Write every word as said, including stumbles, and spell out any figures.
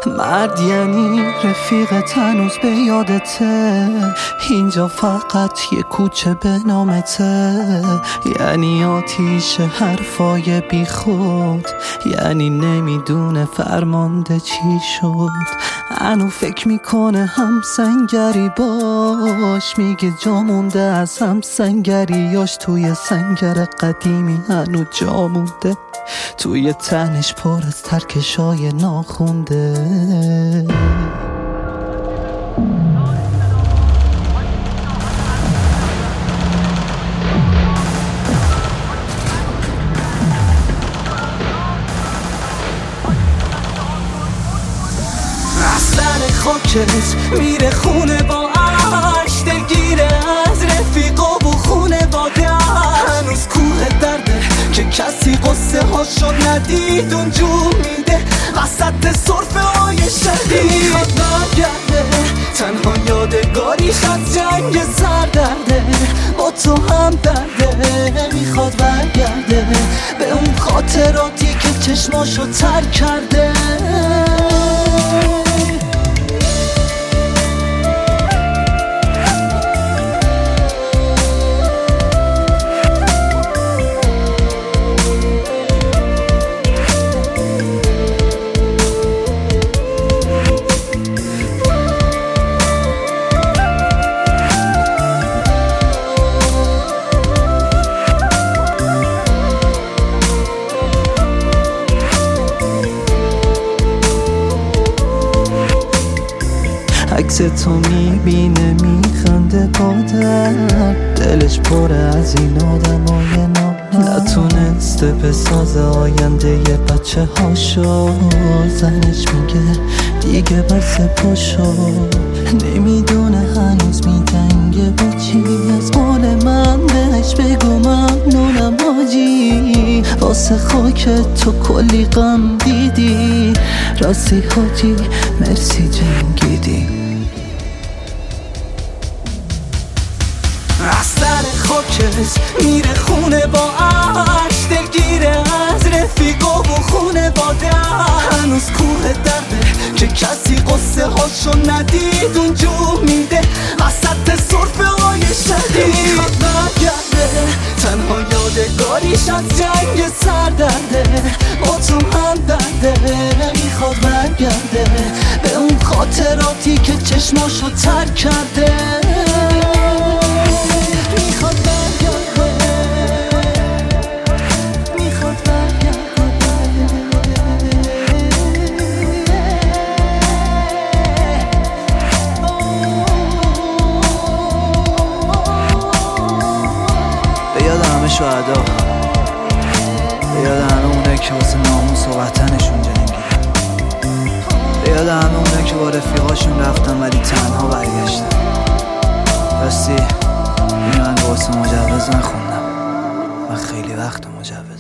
مرد یعنی رفیقت هنوز به یادته، اینجا فقط یه کوچه به نامته، یعنی آتیش حرفای بی خود، یعنی نمیدونه فرمانده چی شد. هنو فکر میکنه هم سنگری باش، میگه جا مونده از هم سنگریاش، توی سنگر قدیمی هنو جا مونده، توی تنش پر از ترکشای ناخونده. اصلن خاکت میره خونه با عشق، دلگیره از رفیقا و خونه باده، هنوز کوه درده که کسی قصه هاشو ندید اونجور میده وسط صرفه های شدید. میخواد برگرده تنها یادگاریش از جنگ سردرده، با تو هم درده. میخواد برگرده به اون خاطراتی که چشماشو تر کرده. عکس تو میبینه میخنده با درد، دلش پره از این آدمای نامرد، نتونسته بسازه آینده یه بچه هاشو. زنش میگه دیگه بس پاشو، نمیدونه هنوز میدنگه با چی. از قول من بهش بگو ممنونم حاجی، واسه خاک تو کلی غم دیدی، راستی حاجی مرسی جنگیدی. اصلن خاکت میره خونه با عشق، دلگیره از رفیقا و خونه باده، هنوز کوه درده که کسی قصه هاشو ندید اونجور میده وسط صرفه های شدید. میخواد برگرده تنها یادگاریش از جنگ سردرده، با تو هم درده. میخواد برگرده به اون خاطراتی که چشماشو تر کرده. میخواد برگرده، میخواد برگرده. به یاد همه شهدا، به یاد همه اونه که واسه ناموس و وطنشون جنگیدن، به یاد همه اونه که با رفیقاشون رفتن ولی تنها برگشتن. راستی این من واسه مجوز نخوندم، من خیلی وقت مجوز